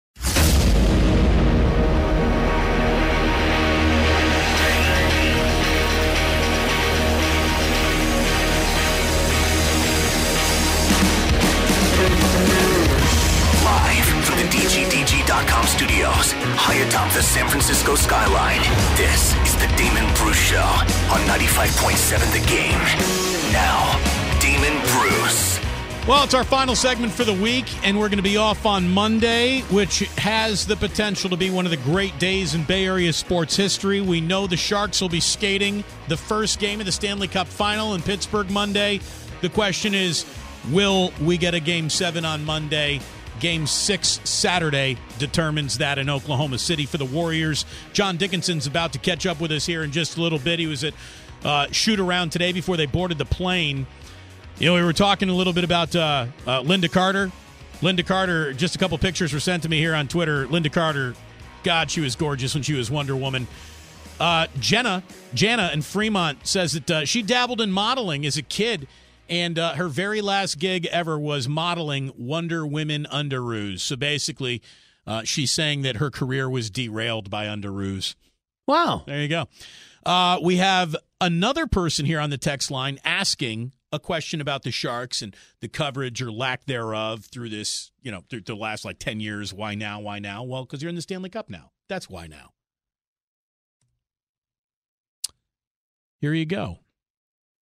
Live from the D G D G dot com studios, high atop the San Francisco skyline, this is the Damon Bruce Show on ninety-five point seven The Game. Now, Damon Bruce. Well, it's our final segment for the week, and we're going to be off on Monday, which has the potential to be one of the great days in Bay Area sports history. We know the Sharks will be skating the first game of the Stanley Cup Final in Pittsburgh Monday. The question is, will we get a Game seven on Monday? Game six Saturday determines that in Oklahoma City for the Warriors. John Dickinson's about to catch up with us here in just a little bit. He was at uh, shoot-around today before they boarded the plane. You know, we were talking a little bit about uh, uh, Linda Carter. Linda Carter, just a couple pictures were sent to me here on Twitter. Linda Carter, God, she was gorgeous when she was Wonder Woman. Uh, Jenna, Jana in Fremont says that uh, she dabbled in modeling as a kid, and uh, her very last gig ever was modeling Wonder Women underoos. So basically, uh, she's saying that her career was derailed by underoos. Wow. There you go. Uh, we have another person here on the text line asking a question about the Sharks and the coverage or lack thereof through this, you know, through the last like ten years. Why now? Why now? Well, because you're in the Stanley Cup now. That's why now. Here you go.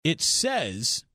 it says,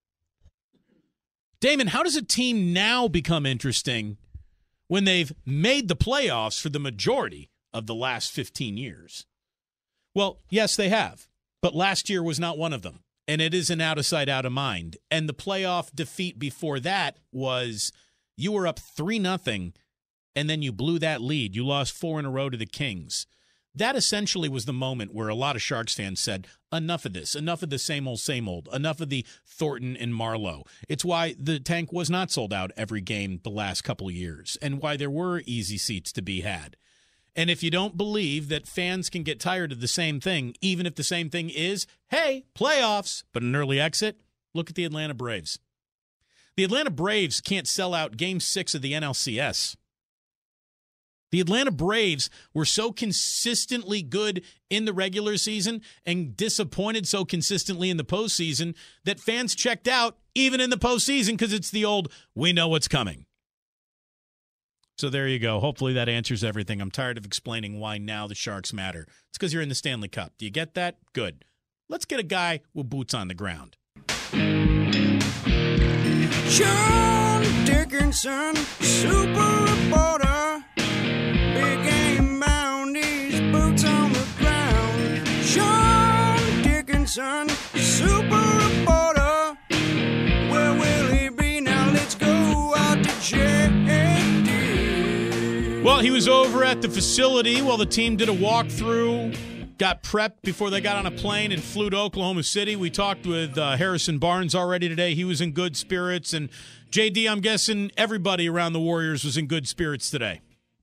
Damon, how does a team now become interesting when they've made the playoffs for the majority of the last fifteen years? Well, yes, they have. But last year was not one of them. And it is an out of sight, out of mind. And the playoff defeat before that was you were up three nothing, and then you blew that lead. You lost four in a row to the Kings. That essentially was the moment where a lot of Sharks fans said, enough of this, enough of the same old, same old, enough of the Thornton and Marlowe. It's why the tank was not sold out every game the last couple of years, and why there were easy seats to be had. And if you don't believe that fans can get tired of the same thing, even if the same thing is, hey, playoffs, but an early exit, look at the Atlanta Braves. The Atlanta Braves can't sell out Game six of the N L C S. The Atlanta Braves were so consistently good in the regular season and disappointed so consistently in the postseason that fans checked out even in the postseason because it's the old, we know what's coming. So there you go. Hopefully that answers everything. I'm tired of explaining why now the Sharks matter. It's because you're in the Stanley Cup. Do you get that? Good. Let's get a guy with boots on the ground. Sean Dickinson, super reporter. Big game bound, his boots on the ground. Sean Dickinson, super reporter. Where will he be now? Let's go out to jail. Well, he was over at the facility while the team did a walkthrough, got prepped before they got on a plane and flew to Oklahoma City. We talked with uh, Harrison Barnes already today. He was in good spirits. And, J D, I'm guessing everybody around the Warriors was in good spirits today.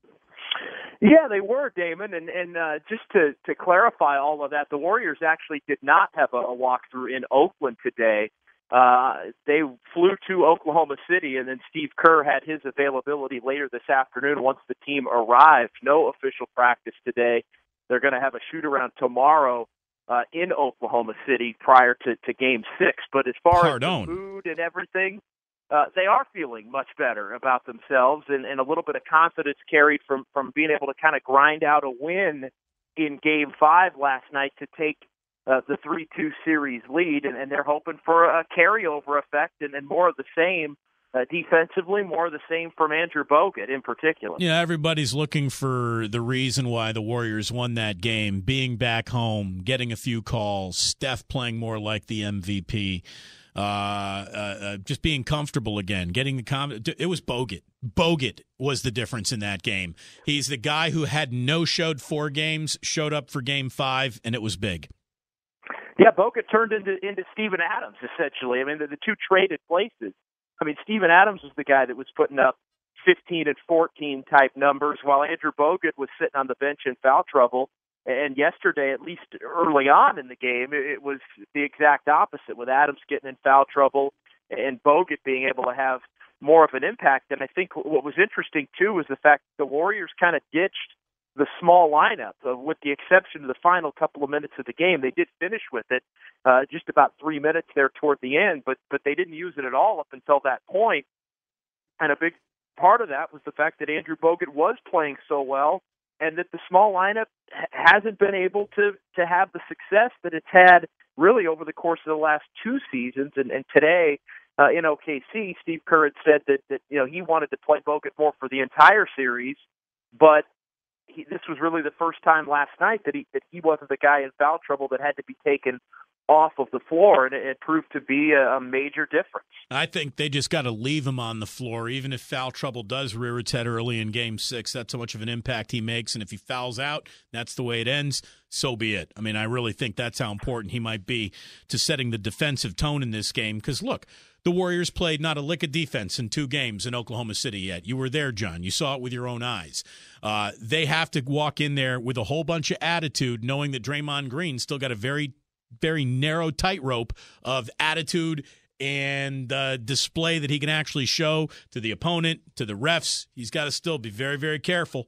Yeah, they were, Damon. And, and uh, just to, to clarify all of that, the Warriors actually did not have a, a walkthrough in Oakland today. Uh, they flew to Oklahoma City, and then Steve Kerr had his availability later this afternoon once the team arrived. No official practice today. They're going to have a shoot-around tomorrow uh, in Oklahoma City prior to, to Game six. But as far Pardon. as the mood and everything, uh, they are feeling much better about themselves, and, and a little bit of confidence carried from, from being able to kind of grind out a win in Game five last night to take Uh, the three two series lead, and, and they're hoping for a carryover effect and, and more of the same uh, defensively, more of the same from Andrew Bogut in particular. Yeah, everybody's looking for the reason why the Warriors won that game, being back home, getting a few calls, Steph playing more like the M V P, uh, uh, uh, just being comfortable again, getting the com- It was Bogut. Bogut was the difference in that game. He's the guy who had no-showed four games, showed up for Game five, and it was big. Yeah, Bogut turned into into Steven Adams, essentially. I mean, the, the two traded places. I mean, Steven Adams was the guy that was putting up fifteen and fourteen type numbers, while Andrew Bogut was sitting on the bench in foul trouble. And yesterday, at least early on in the game, it, it was the exact opposite, with Adams getting in foul trouble and Bogut being able to have more of an impact. And I think what was interesting, too, was the fact that the Warriors kind of ditched the small lineup, uh, with the exception of the final couple of minutes of the game. They did finish with it uh, just about three minutes there toward the end, but but they didn't use it at all up until that point. And a big part of that was the fact that Andrew Bogut was playing so well, and that the small lineup hasn't been able to to have the success that it's had really over the course of the last two seasons. And, and today uh, in O K C, Steve Kerr had said that, that you know he wanted to play Bogut more for the entire series, but He, this was really the first time last night that he that he wasn't the guy in foul trouble that had to be taken off of the floor, and it, it proved to be a, a major difference. I think they just got to leave him on the floor, even if foul trouble does rear its head early in Game six. That's how much of an impact he makes, and if he fouls out, that's the way it ends, so be it. I mean, I really think that's how important he might be to setting the defensive tone in this game, because, look, the Warriors played not a lick of defense in two games in Oklahoma City yet. You were there, John. You saw it with your own eyes. Uh, they have to walk in there with a whole bunch of attitude, knowing that Draymond Green still got a very, very narrow tightrope of attitude and uh, display that he can actually show to the opponent, to the refs. He's got to still be very, very careful.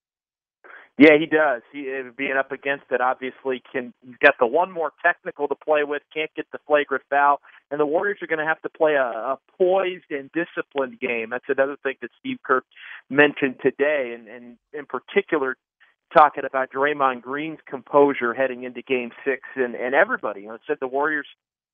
Yeah, he does. He being up against it, obviously, can he's got the one more technical to play with, can't get the flagrant foul, and the Warriors are going to have to play a, a poised and disciplined game. That's another thing that Steve Kerr mentioned today, and, and in particular, talking about Draymond Green's composure heading into Game Six, and, and everybody. You know, said the Warriors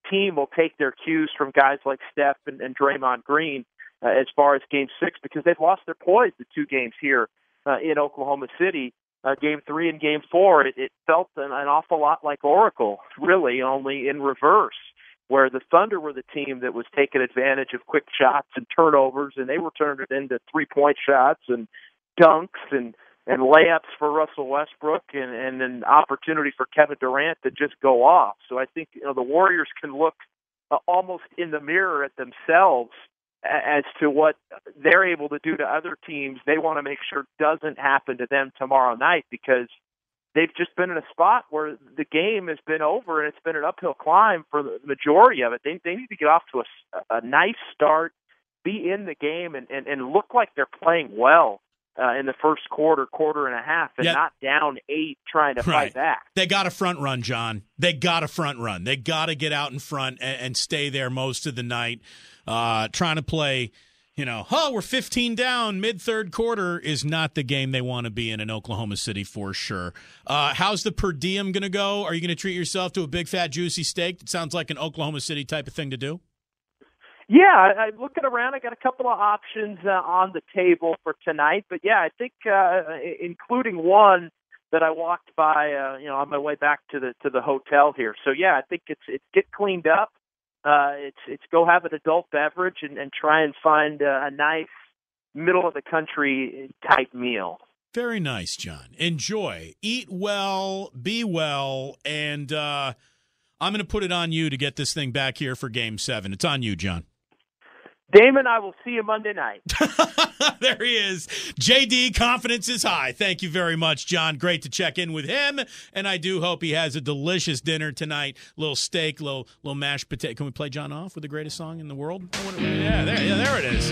team will take their cues from guys like Steph and, and Draymond Green uh, as far as Game Six, because they've lost their poise the two games here uh, in Oklahoma City. Uh, game three and game four, it, it felt an, an awful lot like Oracle, really, only in reverse, where the Thunder were the team that was taking advantage of quick shots and turnovers, and they were turning it into three-point shots and dunks and, and layups for Russell Westbrook and, and an opportunity for Kevin Durant to just go off. So I think you know the Warriors can look uh, almost in the mirror at themselves as to what they're able to do to other teams. They want to make sure doesn't happen to them tomorrow night, because they've just been in a spot where the game has been over and it's been an uphill climb for the majority of it. They they need to get off to a, a nice start, be in the game, and, and, and look like they're playing well uh, in the first quarter, quarter and a half, and yep. not down eight trying to right. fight back. They got a front run, John. They got a front run. They got to get out in front and, and stay there most of the night. Uh, trying to play, you know, oh, we're fifteen down mid-third quarter is not the game they want to be in in Oklahoma City for sure. Uh, how's the per diem going to go? Are you going to treat yourself to a big, fat, juicy steak? It sounds like an Oklahoma City type of thing to do. Yeah, I, I'm looking around. I got a couple of options uh, on the table for tonight. But, yeah, I think uh, including one that I walked by, uh, you know, on my way back to the to the hotel here. So, yeah, I think it's it's get cleaned up. Uh, it's it's go have an adult beverage and, and try and find uh, a nice middle of the country type meal. Very nice, John. Enjoy, eat well, be well, and uh, I'm going to put it on you to get this thing back here for Game Seven. It's on you, John. Damon, I will see you Monday night. There he is. J D, confidence is high. Thank you very much, John. Great to check in with him, and I do hope he has a delicious dinner tonight. Little steak, little little mashed potato. Can we play John off with the greatest song in the world? Yeah, there, yeah, there it is.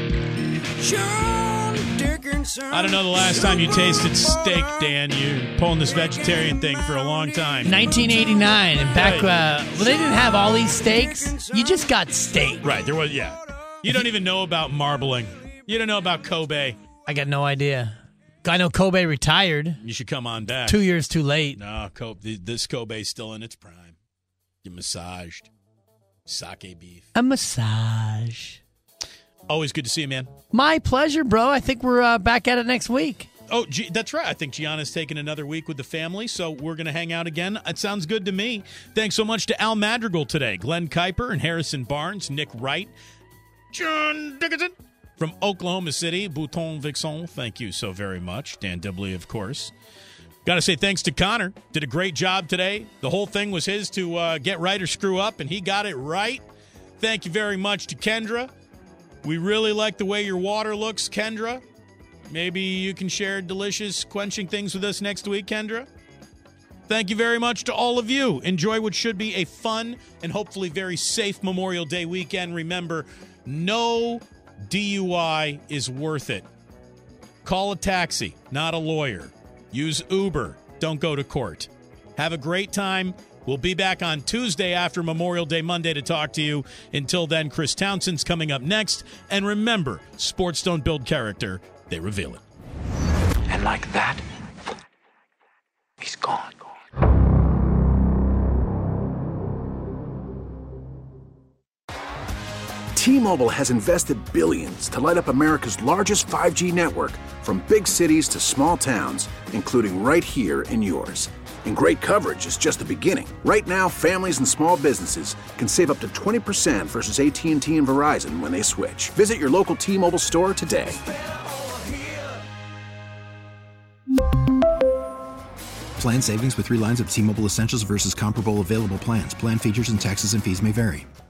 I don't know the last time you tasted steak, Dan. You're pulling this vegetarian thing for a long time. nineteen eighty-nine, and back uh, when they didn't have all these steaks, you just got steak. Right, there was, yeah. You don't even know about marbling. You don't know about Kobe. I got no idea. I know Kobe retired. You should come on back. Two years too late. No, Kobe, this Kobe's still in its prime. Get massaged. Sake beef. A massage. Always good to see you, man. My pleasure, bro. I think we're uh, back at it next week. Oh, G- that's right. I think Gianna's taking another week with the family, so we're going to hang out again. It sounds good to me. Thanks so much to Al Madrigal today, Glenn Kuiper and Harrison Barnes, Nick Wright, John Dickinson from Oklahoma City, Bouton Vixon. Thank you so very much. Dan Dibley, of course. Got to say thanks to Connor. Did a great job today. The whole thing was his to uh, get right or screw up, and he got it right. Thank you very much to Kendra. We really like the way your water looks, Kendra. Maybe you can share delicious quenching things with us next week, Kendra. Thank you very much to all of you. Enjoy what should be a fun and hopefully very safe Memorial Day weekend. Remember, no D U I is worth it. Call a taxi, not a lawyer. Use Uber. Don't go to court. Have a great time. We'll be back on Tuesday after Memorial Day Monday to talk to you. Until then, Chris Townsend's coming up next. And remember, sports don't build character, they reveal it. And like that, he's gone. T-Mobile has invested billions to light up America's largest five G network, from big cities to small towns, including right here in yours. And great coverage is just the beginning. Right now, families and small businesses can save up to twenty percent versus A T and T and Verizon when they switch. Visit your local T-Mobile store today. Plan savings with three lines of T-Mobile Essentials versus comparable available plans. Plan features and taxes and fees may vary.